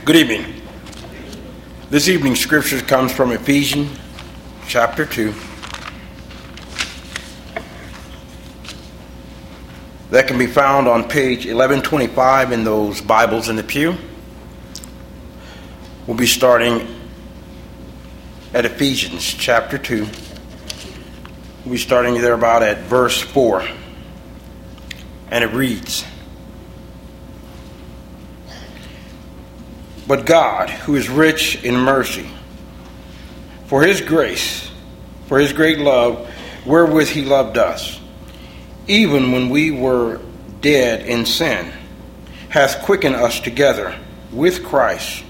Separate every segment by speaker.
Speaker 1: Good evening. This evening's scripture comes from Ephesians chapter 2. That can be found on page 1125 in those Bibles in the pew. We'll be starting at Ephesians chapter 2. We'll be starting there about at verse 4. And it reads, "But God, who is rich in mercy, for his great love, wherewith he loved us, even when we were dead in sin, hath quickened us together with Christ.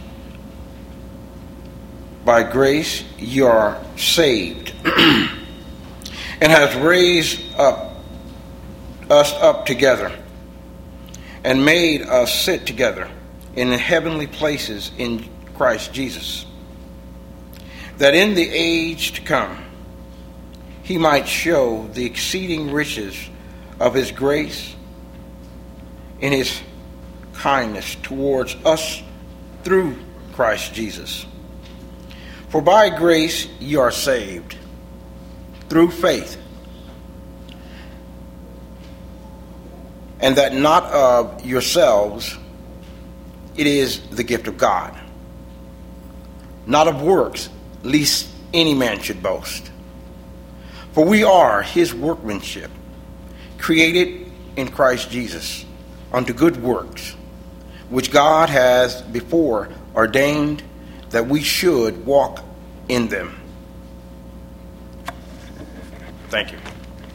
Speaker 1: By grace ye are saved, and hath raised us up together, and made us sit together in the heavenly places in Christ Jesus, that in the age to come he might show the exceeding riches of his grace in his kindness towards us through Christ Jesus. For by grace ye are saved, through faith, and that not of yourselves, it is the gift of God, not of works, lest any man should boast. For we are his workmanship, created in Christ Jesus unto good works, which God has before ordained that we should walk in them." Thank you.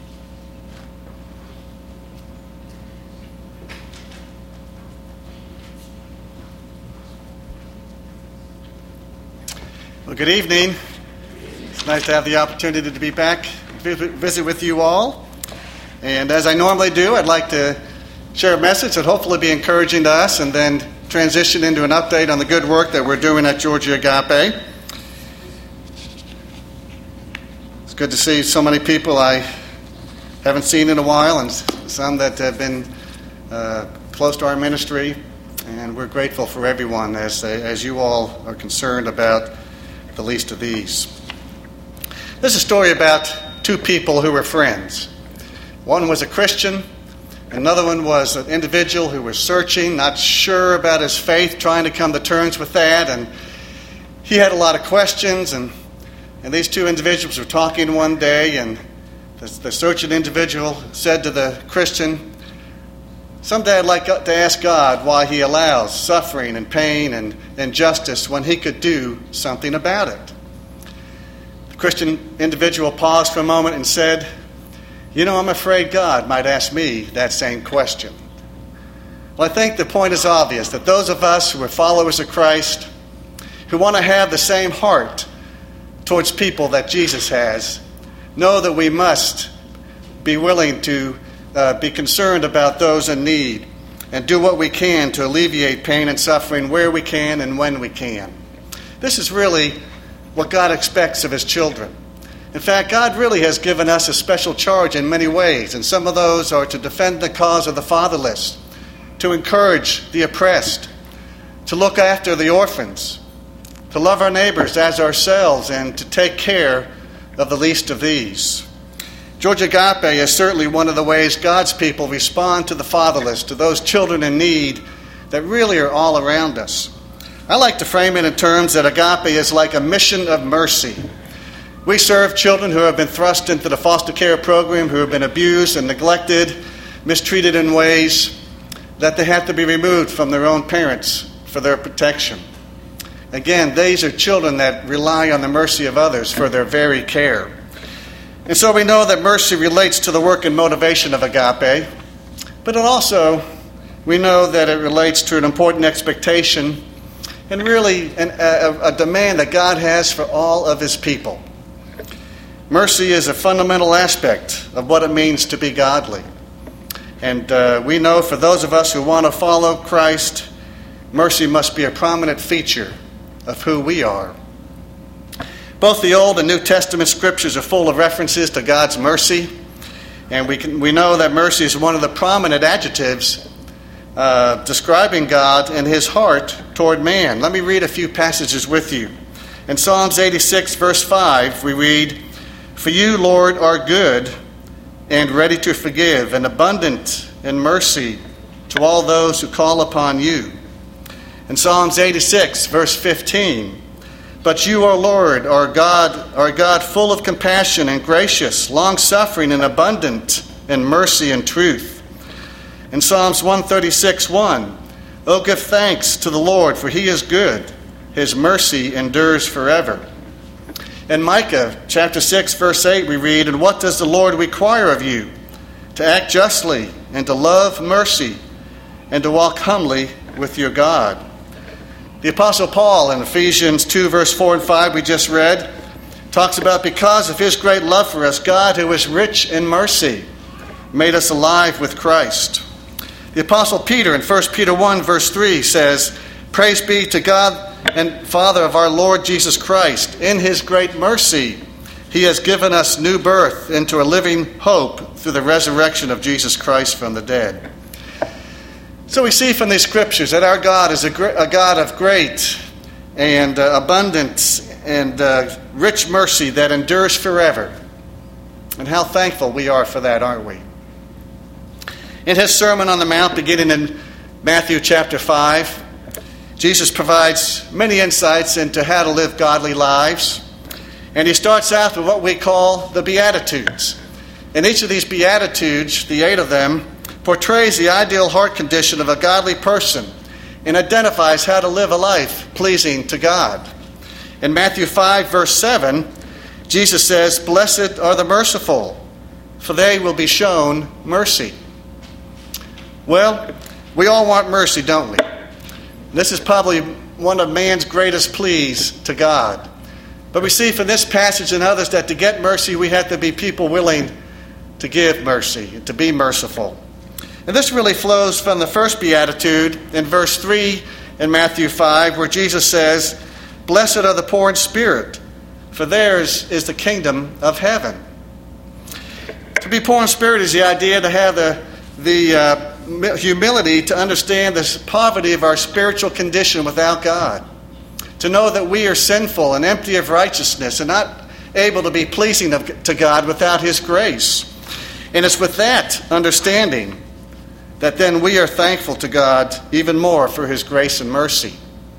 Speaker 2: Well, good evening. It's nice to have the opportunity to be back, visit with you all. And as I normally do, I'd like to share a message that hopefully will be encouraging to us, and then transition into an update on the good work that we're doing at Georgia Agape. It's good to see so many people I haven't seen in a while, and some that have been close to our ministry. And we're grateful for everyone as you all are concerned about the least of these. There's a story about two people who were friends. One was a Christian. Another one was an individual who was searching, not sure about his faith, trying to come to terms with that. And he had a lot of questions. And these two individuals were talking one day, and the searching individual said to the Christian, "Someday I'd like to ask God why he allows suffering and pain and injustice when he could do something about it." The Christian individual paused for a moment and said, I'm afraid God might ask me that same question." Well, I think the point is obvious, that those of us who are followers of Christ, who want to have the same heart towards people that Jesus has, know that we must be willing to be concerned about those in need and do what we can to alleviate pain and suffering where we can and when we can. This is really what God expects of his children. In fact, God really has given us a special charge in many ways, and some of those are to defend the cause of the fatherless, to encourage the oppressed, to look after the orphans, to love our neighbors as ourselves, and to take care of the least of these. Georgia Agape is certainly one of the ways God's people respond to the fatherless, to those children in need that really are all around us. I like to frame it in terms that Agape is like a mission of mercy. We serve children who have been thrust into the foster care program, who have been abused and neglected, mistreated in ways that they have to be removed from their own parents for their protection. Again, these are children that rely on the mercy of others for their very care. And so we know that mercy relates to the work and motivation of Agape, but we know that it relates to an important expectation and really a demand that God has for all of his people. Mercy is a fundamental aspect of what it means to be godly. And we know for those of us who want to follow Christ, mercy must be a prominent feature of who we are. Both the Old and New Testament scriptures are full of references to God's mercy. And we know that mercy is one of the prominent adjectives describing God and his heart toward man. Let me read a few passages with you. In Psalms 86, verse 5, we read, "For you, Lord, are good and ready to forgive, and abundant in mercy to all those who call upon you." In Psalms 86, verse 15, "But you, O Lord, are God full of compassion and gracious, long-suffering and abundant in mercy and truth." In Psalms 136:1, "Oh, give thanks to the Lord, for he is good. His mercy endures forever." In Micah chapter 6, verse 8, we read, "And what does the Lord require of you? To act justly, and to love mercy, and to walk humbly with your God." The Apostle Paul in Ephesians 2, verse 4 and 5, we just read, talks about, "Because of his great love for us, God, who is rich in mercy, made us alive with Christ." The Apostle Peter in 1 Peter 1, verse 3 says, "Praise be to God and Father of our Lord Jesus Christ. In his great mercy, he has given us new birth into a living hope through the resurrection of Jesus Christ from the dead." So we see from these scriptures that our God is a God of great and abundant and rich mercy that endures forever. And how thankful we are for that, aren't we? In his Sermon on the Mount, beginning in Matthew chapter 5, Jesus provides many insights into how to live godly lives. And he starts out with what we call the Beatitudes. And each of these Beatitudes, the 8 of them, portrays the ideal heart condition of a godly person and identifies how to live a life pleasing to God. In Matthew 5, verse 7, Jesus says, "Blessed are the merciful, for they will be shown mercy." Well, we all want mercy, don't we? This is probably one of man's greatest pleas to God. But we see from this passage and others that to get mercy, we have to be people willing to give mercy, to be merciful. And this really flows from the first beatitude in verse 3 in Matthew 5, where Jesus says, "Blessed are the poor in spirit, for theirs is the kingdom of heaven." To be poor in spirit is the idea to have the humility to understand the poverty of our spiritual condition without God. To know that we are sinful and empty of righteousness and not able to be pleasing to God without his grace. And it's with that understanding that then we are thankful to God even more for his grace and mercy.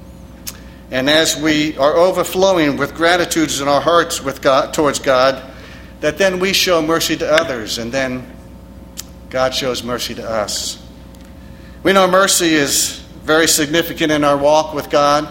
Speaker 2: And as we are overflowing with gratitude in our hearts with God, towards God, that then we show mercy to others, and then God shows mercy to us. We know mercy is very significant in our walk with God.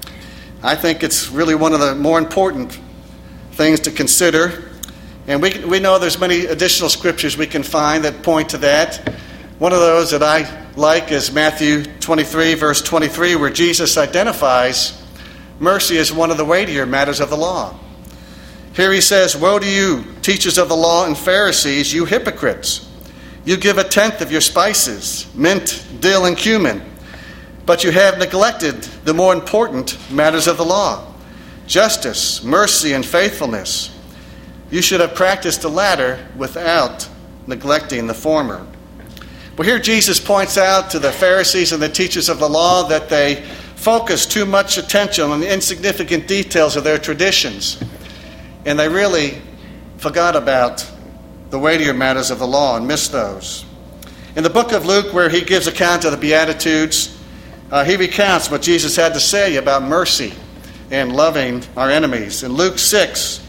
Speaker 2: I think it's really one of the more important things to consider. And we know there's many additional scriptures we can find that point to that. One of those that I like is Matthew 23, verse 23, where Jesus identifies mercy as one of the weightier matters of the law. Here he says, "Woe to you, teachers of the law and Pharisees, you hypocrites! You give 1/10 of your spices, mint, dill, and cumin, but you have neglected the more important matters of the law, justice, mercy, and faithfulness. You should have practiced the latter without neglecting the former." Well, here Jesus points out to the Pharisees and the teachers of the law that they focus too much attention on the insignificant details of their traditions, and they really forgot about the weightier matters of the law and missed those. In the book of Luke, where he gives account of the Beatitudes, he recounts what Jesus had to say about mercy and loving our enemies. In Luke 6,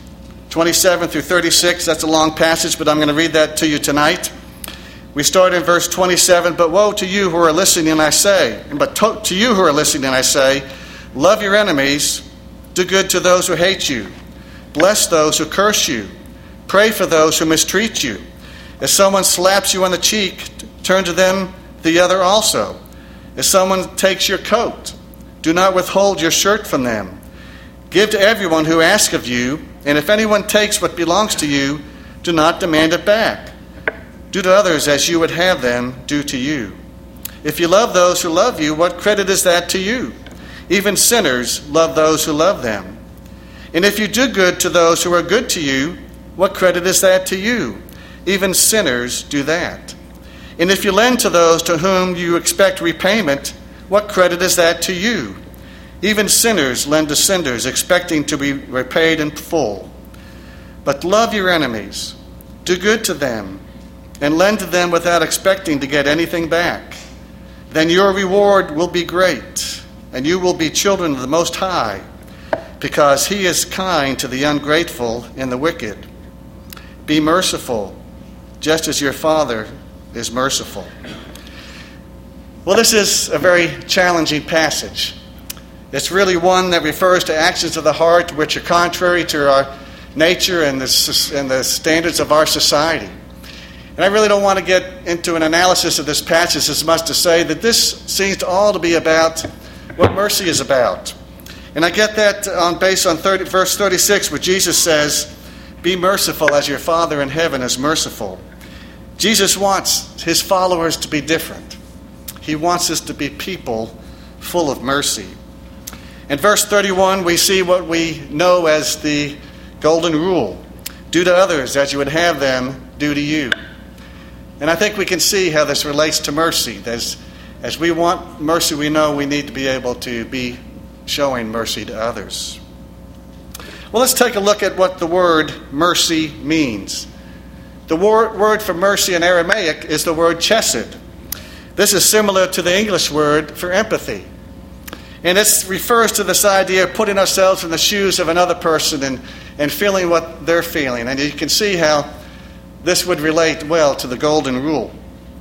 Speaker 2: 27 through 36, that's a long passage, but I'm going to read that to you tonight. We start in verse 27, "But woe to you who are listening, and I say, to you who are listening, I say, love your enemies, do good to those who hate you, bless those who curse you, pray for those who mistreat you. If someone slaps you on the cheek, turn to them the other also. If someone takes your coat, do not withhold your shirt from them. Give to everyone who asks of you, and if anyone takes what belongs to you, do not demand it back. Do to others as you would have them do to you. If you love those who love you, what credit is that to you? Even sinners love those who love them. And if you do good to those who are good to you, what credit is that to you? Even sinners do that. And if you lend to those to whom you expect repayment, what credit is that to you? Even sinners lend to sinners, expecting to be repaid in full. But love your enemies, do good to them, and lend to them without expecting to get anything back. Then your reward will be great, and you will be children of the Most High, because He is kind to the ungrateful and the wicked. Be merciful, just as your Father is merciful. Well, this is a very challenging passage. It's really one that refers to actions of the heart which are contrary to our nature and the standards of our society. And I really don't want to get into an analysis of this passage as much to say that this seems to all to be about what mercy is about. And I get that based on verse 36, where Jesus says, "Be merciful as your Father in heaven is merciful." Jesus wants His followers to be different. He wants us to be people full of mercy. In verse 31, we see what we know as the golden rule. Do to others as you would have them do to you. And I think we can see how this relates to mercy. As we want mercy, we know we need to be able to be showing mercy to others. Well, let's take a look at what the word mercy means. The word for mercy in Aramaic is the word chesed. This is similar to the English word for empathy. And it refers to this idea of putting ourselves in the shoes of another person and feeling what they're feeling. And you can see how this would relate well to the golden rule.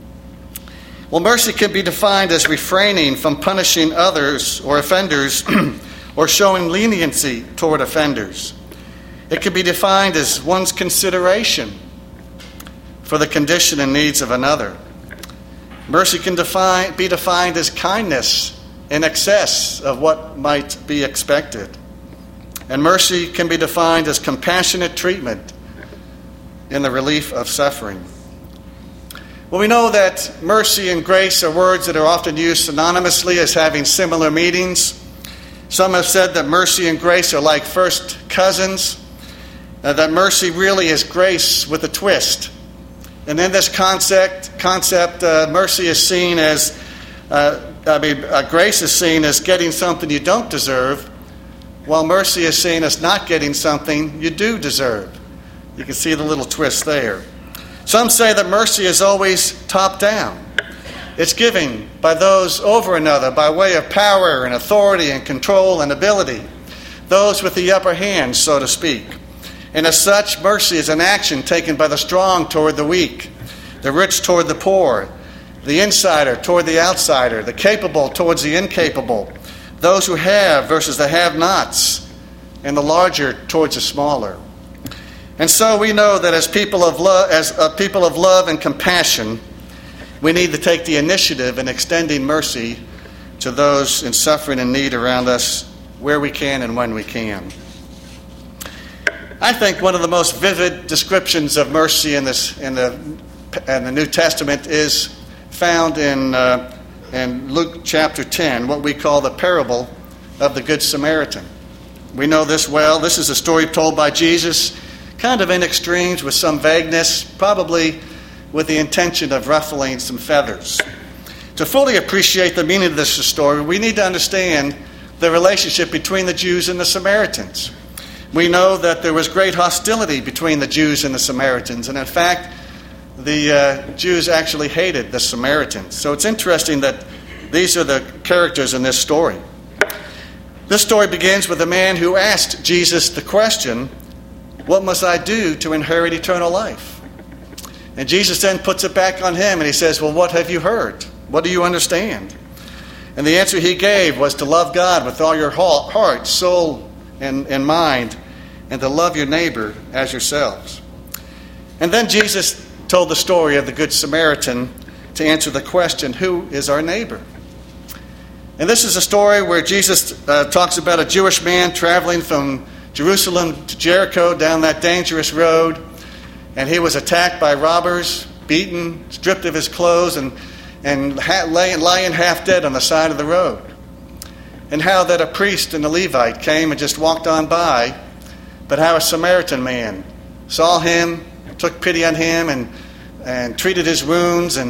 Speaker 2: Well, mercy can be defined as refraining from punishing others or offenders or showing leniency toward offenders. It can be defined as one's consideration for the condition and needs of another. Mercy can be defined as kindness in excess of what might be expected. And mercy can be defined as compassionate treatment in the relief of suffering. Well, we know that mercy and grace are words that are often used synonymously as having similar meanings. Some have said that mercy and grace are like first cousins, that mercy really is grace with a twist. And in this concept, mercy is seen as, grace is seen as getting something you don't deserve, while mercy is seen as not getting something you do deserve. You can see the little twist there. Some say that mercy is always top down. It's giving by those over another by way of power and authority and control and ability, those with the upper hand, so to speak. And as such, mercy is an action taken by the strong toward the weak, the rich toward the poor, the insider toward the outsider, the capable towards the incapable, those who have versus the have-nots, and the larger towards the smaller. And so we know that as people of love and compassion, we need to take the initiative in extending mercy to those in suffering and need around us where we can and when we can. I think one of the most vivid descriptions of mercy in the New Testament is found in Luke chapter 10, what we call the parable of the Good Samaritan. We know this well. This is a story told by Jesus, kind of in extremes with some vagueness, probably with the intention of ruffling some feathers. To fully appreciate the meaning of this story, we need to understand the relationship between the Jews and the Samaritans. We know that there was great hostility between the Jews and the Samaritans, and in fact, the Jews actually hated the Samaritans. So it's interesting that these are the characters in this story. This story begins with a man who asked Jesus the question, "What must I do to inherit eternal life?" And Jesus then puts it back on him and he says, "Well, what have you heard? What do you understand?" And the answer he gave was to love God with all your heart, soul, and mind, and to love your neighbor as yourselves. And then Jesus told the story of the Good Samaritan to answer the question, who is our neighbor? And this is a story where Jesus talks about a Jewish man traveling from Jerusalem to Jericho down that dangerous road, and he was attacked by robbers, beaten, stripped of his clothes, and lying half dead on the side of the road. And how that a priest and a Levite came and just walked on by, but how a Samaritan man saw him, took pity on him, and treated his wounds, and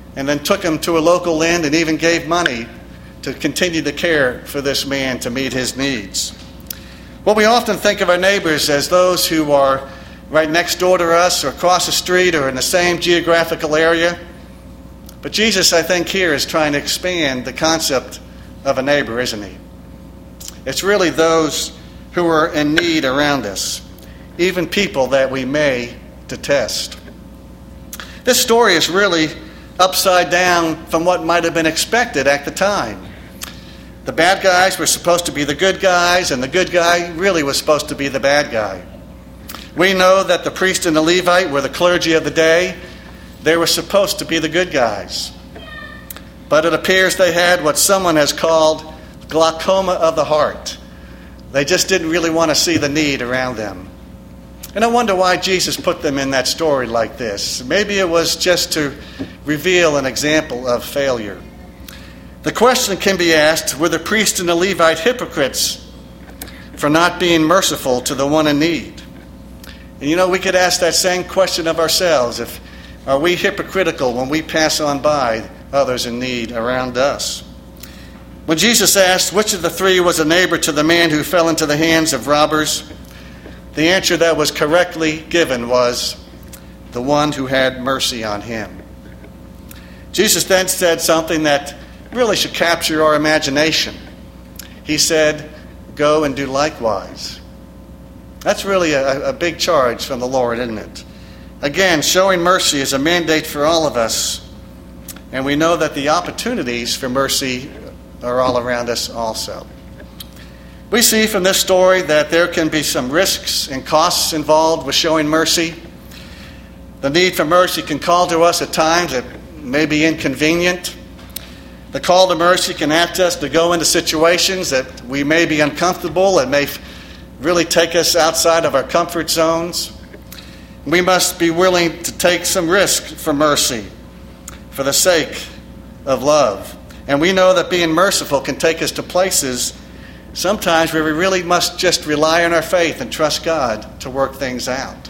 Speaker 2: and then took him to a local inn and even gave money to continue to care for this man to meet his needs. Well, we often think of our neighbors as those who are right next door to us or across the street or in the same geographical area. But Jesus, I think, here is trying to expand the concept of a neighbor, isn't he? It's really those who are in need around us, even people that we may detest. This story is really upside down from what might have been expected at the time. The bad guys were supposed to be the good guys, and the good guy really was supposed to be the bad guy. We know that the priest and the Levite were the clergy of the day. They were supposed to be the good guys. But it appears they had what someone has called glaucoma of the heart. They just didn't really want to see the need around them. And I wonder why Jesus put them in that story like this. Maybe it was just to reveal an example of failure. The question can be asked, were the priest and the Levite hypocrites for not being merciful to the one in need? And we could ask that same question of ourselves. Are we hypocritical when we pass on by others in need around us? When Jesus asked which of the three was a neighbor to the man who fell into the hands of robbers, the answer that was correctly given was the one who had mercy on him. Jesus then said something that really should capture our imagination. He said, "Go and do likewise." That's really a big charge from the Lord, isn't it? Again, showing mercy is a mandate for all of us, and we know that the opportunities for mercy are all around us also. We see from this story that there can be some risks and costs involved with showing mercy. The need for mercy can call to us at times that may be inconvenient. The call to mercy can ask us to go into situations that we may be uncomfortable and may really take us outside of our comfort zones. We must be willing to take some risk for mercy for the sake of love. And we know that being merciful can take us to places sometimes where we really must just rely on our faith and trust God to work things out.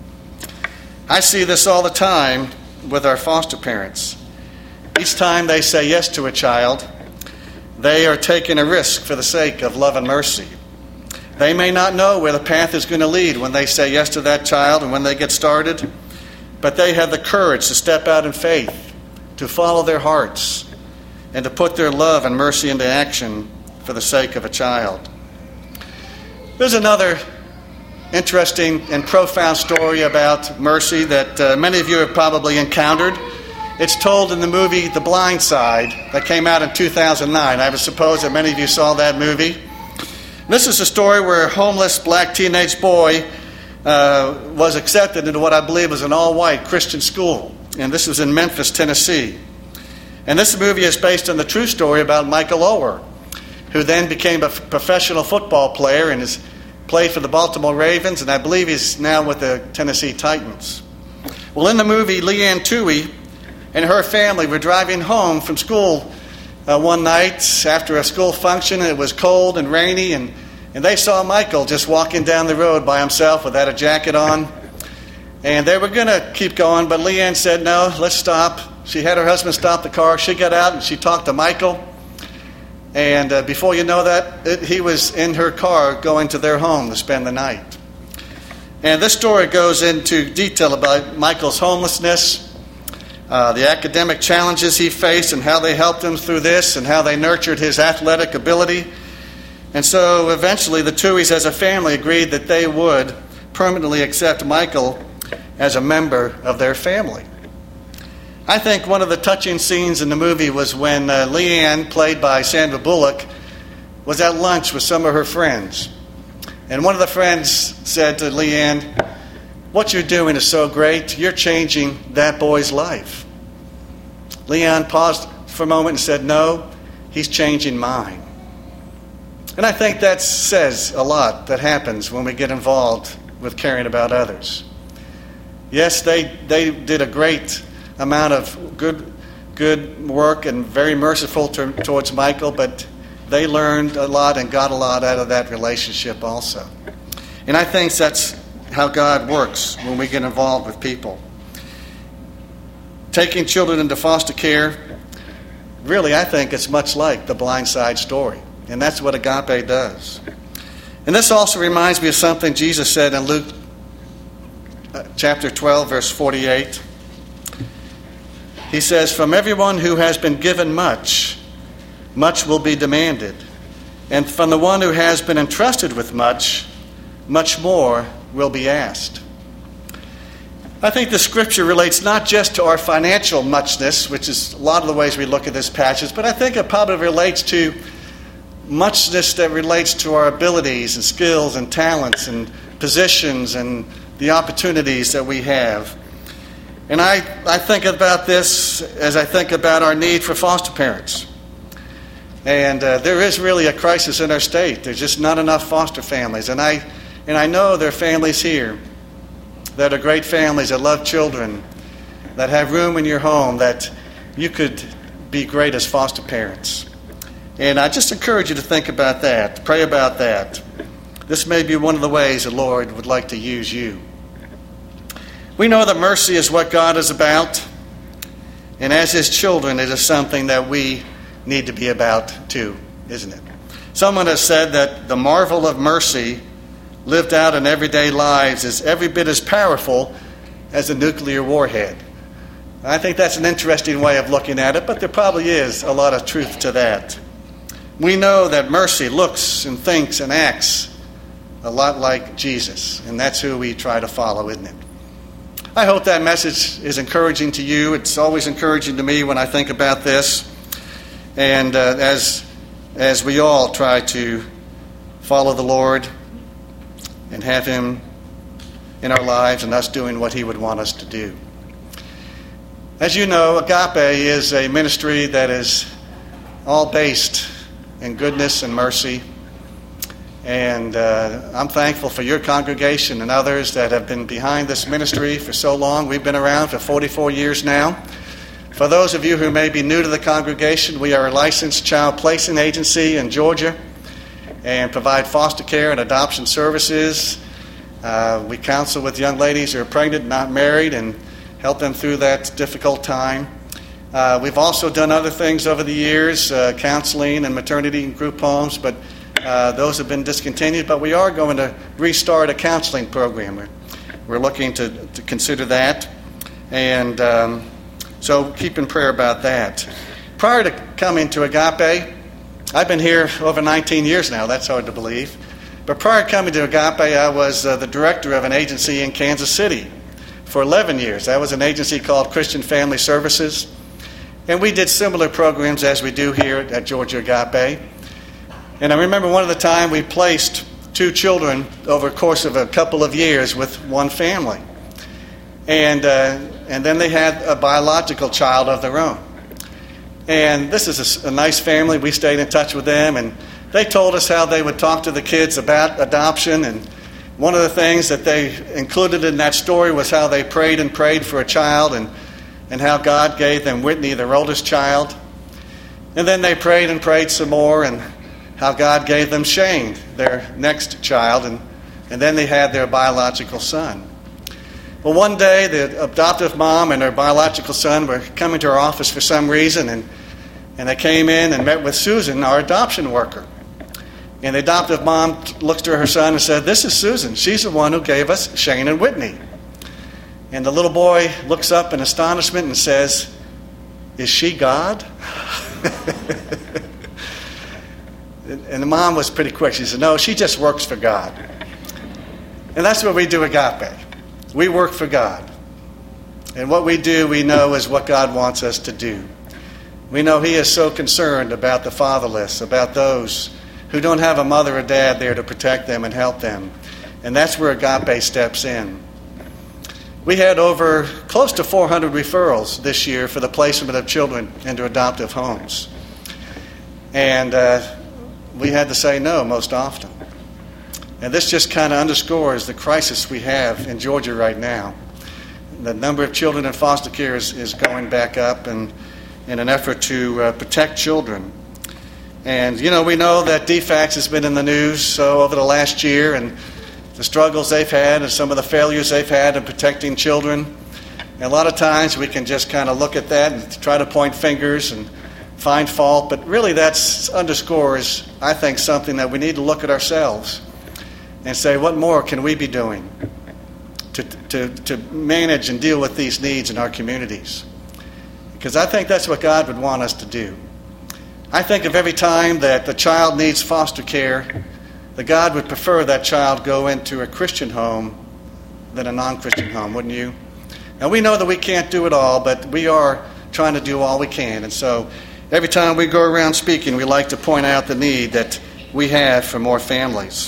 Speaker 2: I see this all the time with our foster parents. Each time they say yes to a child, they are taking a risk for the sake of love and mercy. They may not know where the path is going to lead when they say yes to that child and when they get started, but they have the courage to step out in faith, to follow their hearts, and to put their love and mercy into action for the sake of a child. There's another interesting and profound story about mercy that many of you have probably encountered. It's told in the movie The Blind Side that came out in 2009. I would suppose that many of you saw that movie. This is a story where a homeless black teenage boy was accepted into what I believe was an all-white Christian school. And this was in Memphis, Tennessee. And this movie is based on the true story about Michael Oher, who then became a professional football player and has played for the Baltimore Ravens, and I believe he's now with the Tennessee Titans. Well, in the movie, Leanne Toohey and her family were driving home from school one night after a school function, and it was cold and rainy, and they saw Michael just walking down the road by himself without a jacket on. And they were going to keep going, but Leanne said, "No, let's stop." She had her husband stop the car. She got out and she talked to Michael. And before you know that, he was in her car going to their home to spend the night. And this story goes into detail about Michael's homelessness, the academic challenges he faced and how they helped him through this and how they nurtured his athletic ability. And so eventually the Tooheys as a family agreed that they would permanently accept Michael as a member of their family. I think one of the touching scenes in the movie was when Leanne, played by Sandra Bullock, was at lunch with some of her friends. And one of the friends said to Leanne, "What you're doing is so great. You're changing that boy's life." Leanne paused for a moment and said, "No, he's changing mine." And I think that says a lot that happens when we get involved with caring about others. Yes, they did a great amount of good work and very merciful towards Michael, but they learned a lot and got a lot out of that relationship also. And I think that's how God works when we get involved with people. taking children into foster care, really, I think it's much like the Blind Side story. And that's what Agape does. And this also reminds me of something Jesus said in Luke chapter 12, verse 48. He says, "From everyone who has been given much, much will be demanded. And from the one who has been entrusted with much, much more will be asked." I think the scripture relates not just to our financial muchness, which is a lot of the ways we look at this passage, but I think it probably relates to muchness that relates to our abilities and skills and talents and positions and the opportunities that we have. And I think about this as I think about our need for foster parents. And there is really a crisis in our state. There's just not enough foster families. And I know there are families here that are great families that love children, that have room in your home, that you could be great as foster parents. And I just encourage you to think about that, pray about that. This may be one of the ways the Lord would like to use you. We know that mercy is what God is about, and as His children, it is something that we need to be about too, isn't it? Someone has said that the marvel of mercy lived out in everyday lives is every bit as powerful as a nuclear warhead. I think that's an interesting way of looking at it, but there probably is a lot of truth to that. We know that mercy looks and thinks and acts a lot like Jesus, and that's who we try to follow, isn't it? I hope that message is encouraging to you. It's always encouraging to me when I think about this. And as we all try to follow the Lord and have Him in our lives and us doing what He would want us to do. As you know, Agape is a ministry that is all based in goodness and mercy. And I'm thankful for your congregation and others that have been behind this ministry for so long. We've been around for 44 years now. For those of you who may be new to the congregation, we are a licensed child placing agency in Georgia and provide foster care and adoption services. We counsel with young ladies who are pregnant, not married, and help them through that difficult time. We've also done other things over the years, counseling and maternity and group homes, but those have been discontinued. But we are going to restart a counseling program. We're looking to consider that. And so keep in prayer about that. Prior to coming to Agape, I've been here over 19 years now. That's hard to believe. But prior to coming to Agape, I was the director of an agency in Kansas City for 11 years. That was an agency called Christian Family Services. And we did similar programs as we do here at Georgia Agape. And I remember one of the time we placed 2 children over a course of a couple of years with one family. And then they had a biological child of their own. And this is a nice family. We stayed in touch with them, and they told us how they would talk to the kids about adoption. And one of the things that they included in that story was how they prayed and prayed for a child, and how God gave them Whitney, their oldest child. And then they prayed and prayed some more, and how God gave them Shane, their next child, and then they had their biological son. Well, one day, the adoptive mom and her biological son were coming to our office for some reason, and they came in and met with Susan, our adoption worker. And the adoptive mom looks to her son and said, "This is Susan. She's the one who gave us Shane and Whitney." And the little boy looks up in astonishment and says, "Is she God?" And the mom was pretty quick. She said, "No, she just works for God." And that's what we do at Agape. We work for God. And what we do, we know, is what God wants us to do. We know He is so concerned about the fatherless, about those who don't have a mother or dad there to protect them and help them. And that's where Agape steps in. We had over close to 400 referrals this year for the placement of children into adoptive homes. And we had to say no most often. And this just kind of underscores the crisis we have in Georgia right now. The number of children in foster care is going back up in an effort to protect children. And, we know that DFACS has been in the news over the last year, and the struggles they've had and some of the failures they've had in protecting children. And a lot of times we can just kind of look at that and try to point fingers and find fault, but really that underscores, I think, something that we need to look at ourselves and say, what more can we be doing to manage and deal with these needs in our communities? Because I think that's what God would want us to do. I think of every time that the child needs foster care, that God would prefer that child go into a Christian home than a non-Christian home, wouldn't you? And we know that we can't do it all, but we are trying to do all we can. And so every time we go around speaking, we like to point out the need that we have for more families.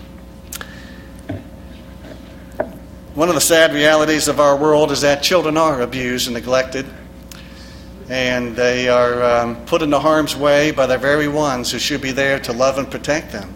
Speaker 2: One of the sad realities of our world is that children are abused and neglected, and they are put into harm's way by the very ones who should be there to love and protect them.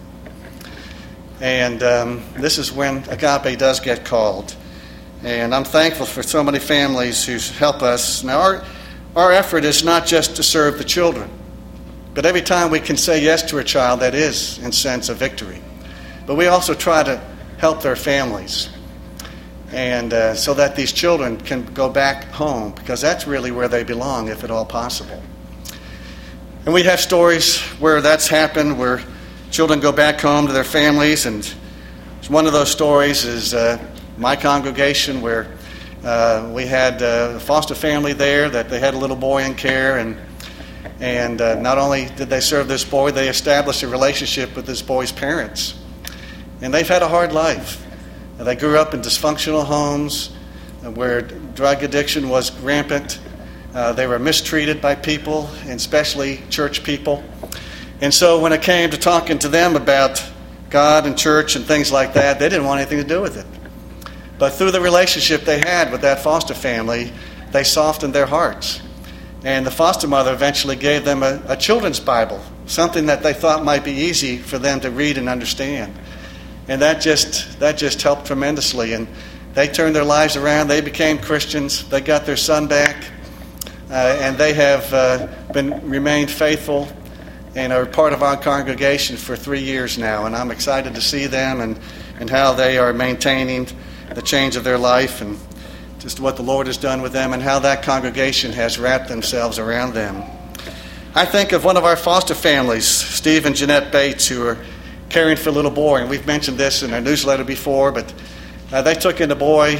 Speaker 2: And this is when Agape does get called. And I'm thankful for so many families who help us. Now, our effort is not just to serve the children, but every time we can say yes to a child, that is, in a sense, a victory. But we also try to help their families, and so that these children can go back home, because that's really where they belong, if at all possible. And we have stories where that's happened, where children go back home to their families, and one of those stories is my congregation, where we had a foster family there that they had a little boy in care, and not only did they serve this boy, they established a relationship with this boy's parents. And they've had a hard life. They grew up in dysfunctional homes where drug addiction was rampant. They were mistreated by people, and especially church people. And so when it came to talking to them about God and church and things like that, they didn't want anything to do with it. But through the relationship they had with that foster family, they softened their hearts. And the foster mother eventually gave them a children's Bible, something that they thought might be easy for them to read and understand. And that just helped tremendously. And they turned their lives around. They became Christians. They got their son back. And they have remained faithful and are part of our congregation for 3 years now. And I'm excited to see them and how they are maintaining the change of their life and just what the Lord has done with them and how that congregation has wrapped themselves around them. I think of one of our foster families, Steve and Jeanette Bates, who are caring for a little boy. And we've mentioned this in our newsletter before, but they took in a boy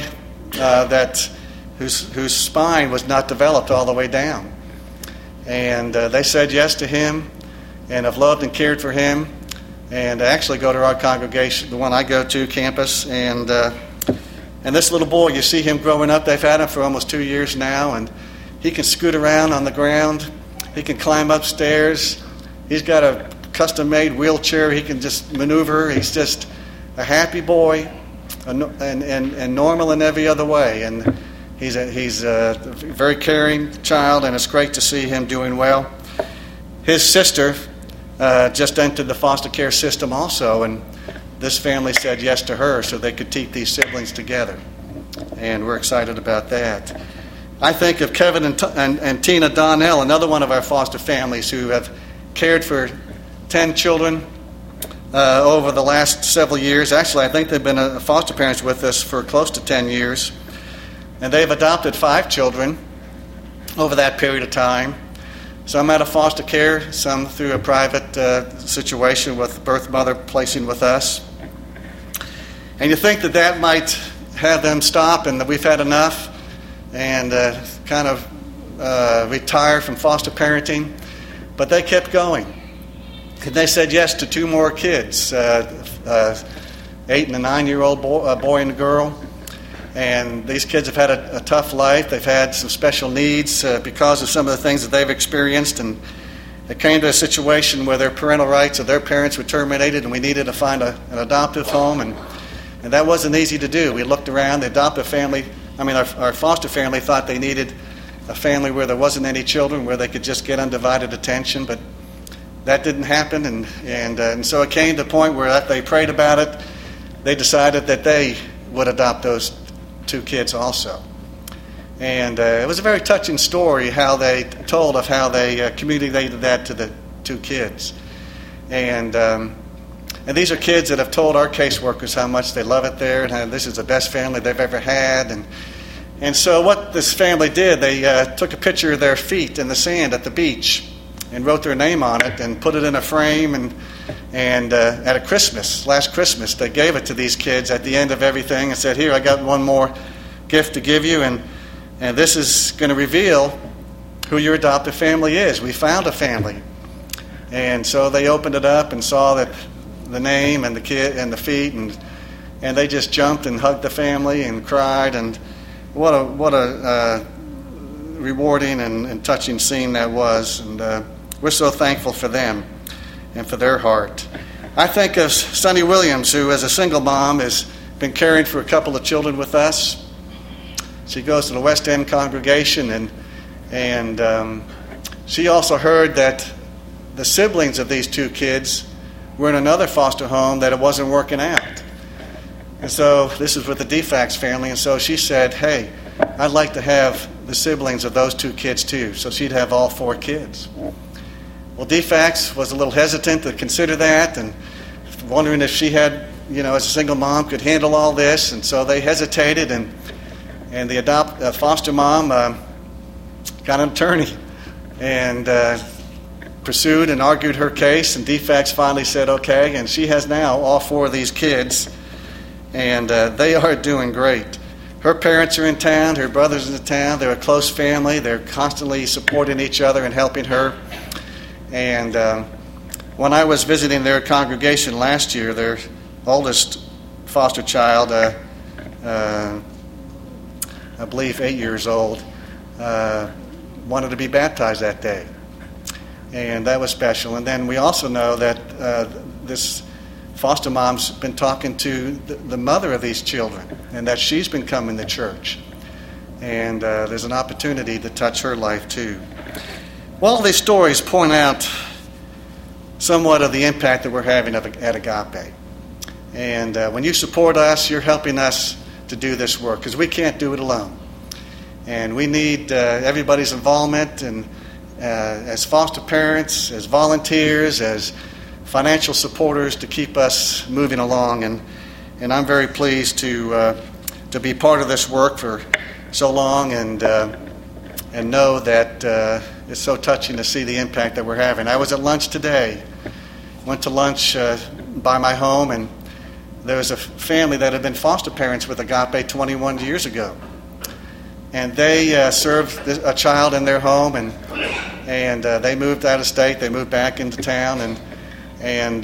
Speaker 2: whose spine was not developed all the way down. And they said yes to him and have loved and cared for him, and actually go to our congregation, the one I go to, campus, and this little boy, you see him growing up. They've had him for almost 2 years now, and he can scoot around on the ground. He can climb upstairs. He's got a custom-made wheelchair he can just maneuver. He's just a happy boy and normal in every other way. And he's a very caring child, and it's great to see him doing well. His sister just entered the foster care system also, and this family said yes to her so they could keep these siblings together. And we're excited about that. I think of Kevin and Tina Donnell, another one of our foster families who have cared for 10 children over the last several years. Actually, I think they've been foster parents with us for close to 10 years. And they've adopted 5 children over that period of time. Some out of foster care, some through a private situation with birth mother placing with us. And you think that might have them stop and that we've had enough and kind of retire from foster parenting. But they kept going. And they said yes to 2 more kids, 8 and a 9-year-old boy and a girl. And these kids have had a tough life. They've had some special needs because of some of the things that they've experienced. And it came to a situation where their parental rights of their parents were terminated, and we needed to find an adoptive home. And that wasn't easy to do. We looked around. The adoptive family, our foster family thought they needed a family where there wasn't any children, where they could just get undivided attention. But that didn't happen. And so it came to a point where after they prayed about it, they decided that they would adopt those 2 kids also. And it was a very touching story how they told of how they communicated that to the 2 kids. And these are kids that have told our caseworkers how much they love it there and how this is the best family they've ever had. And so what this family did, they took a picture of their feet in the sand at the beach and wrote their name on it and put it in a frame. And at a Christmas, last Christmas, they gave it to these kids at the end of everything and said, "Here, I got one more gift to give you, and this is going to reveal who your adoptive family is. We found a family." And so they opened it up and saw that the name and the kid and the feet, and they just jumped and hugged the family and cried. And what a rewarding and touching scene that was. And we're so thankful for them and for their heart. I think of Sonny Williams, who as a single mom has been caring for a couple of children with us. She goes to the West End congregation, and she also heard that the siblings of these two kids were in another foster home, that it wasn't working out. And so this is with the DeFax family, and so she said, "Hey, I'd like to have the siblings of those two kids too." So she'd have all 4 kids. Well, DeFax was a little hesitant to consider that, and wondering if she had, as a single mom, could handle all this. And so they hesitated, and the foster mom got an attorney and pursued and argued her case. And DeFax finally said okay, and she has now all 4 of these kids, and they are doing great. Her parents are in town, her brother's in town. They're a close family. They're constantly supporting each other and helping her. And when I was visiting their congregation last year, their oldest foster child, I believe 8 years old, wanted to be baptized that day. And that was special. And then we also know that this foster mom's been talking to the mother of these children, and that she's been coming to church. And there's an opportunity to touch her life too. Well, all these stories point out somewhat of the impact that we're having at Agape. And when you support us, you're helping us to do this work, because we can't do it alone. And we need everybody's involvement, and as foster parents, as volunteers, as financial supporters, to keep us moving along. And I'm very pleased to be part of this work for so long, and know that it's so touching to see the impact that we're having. I was at lunch today. Went to lunch by my home, and there was a family that had been foster parents with Agape 21 years ago. And they served a child in their home, and they moved out of state. They moved back into town, and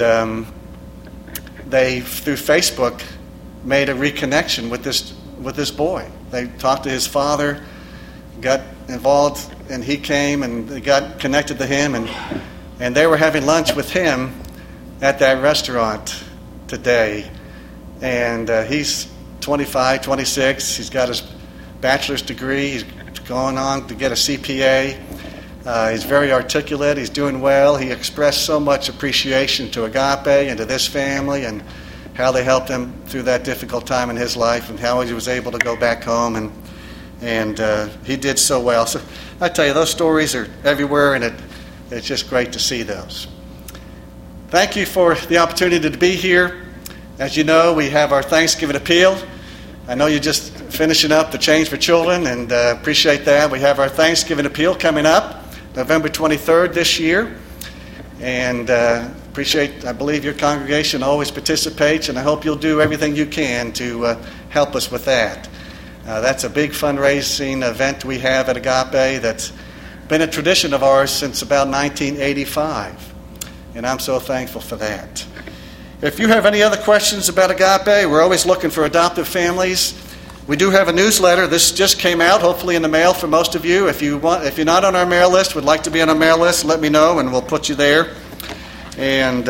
Speaker 2: they, through Facebook, made a reconnection with this boy. They talked to his father, got involved, and he came, and they got connected to him, and they were having lunch with him at that restaurant today. And he's 25, 26. He's got his bachelor's degree. He's going on to get a CPA. He's very articulate. He's doing well. He expressed so much appreciation to Agape and to this family, and how they helped him through that difficult time in his life, and how he was able to go back home, and he did so well. So I tell you, those stories are everywhere, and it's just great to see those. Thank you for the opportunity to be here. As you know, we have our Thanksgiving appeal. I know you're just finishing up the Change for Children, and appreciate that. We have our Thanksgiving appeal coming up November 23rd this year, and I believe your congregation always participates, and I hope you'll do everything you can to help us with that. That's a big fundraising event we have at Agape that's been a tradition of ours since about 1985, and I'm so thankful for that. If you have any other questions about Agape, we're always looking for adoptive families. We do have a newsletter. This just came out, hopefully in the mail for most of you. If you're not on our mail list, would like to be on our mail list, let me know, and we'll put you there. And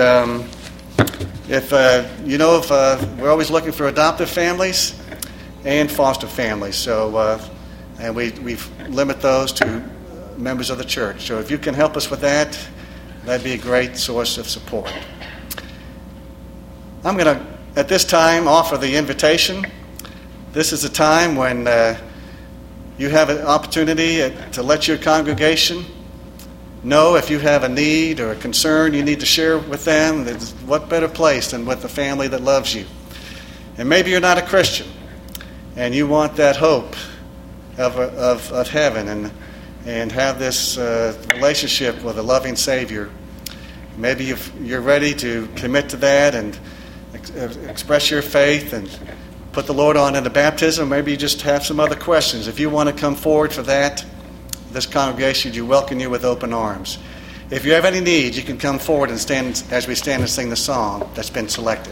Speaker 2: if we're always looking for adoptive families and foster families. So, and we limit those to members of the church. So if you can help us with that, that'd be a great source of support. I'm going to, at this time, offer the invitation. This is a time when you have an opportunity to let your congregation know if you have a need or a concern you need to share with them. What better place than with the family that loves you? And maybe you're not a Christian, and you want that hope of heaven and have this relationship with a loving Savior. Maybe if you're ready to commit to that and express your faith and put the Lord on in the baptism, maybe you just have some other questions. If you want to come forward for that, this congregation, you welcome you with open arms. If you have any needs, you can come forward and stand as we stand and sing the song that's been selected.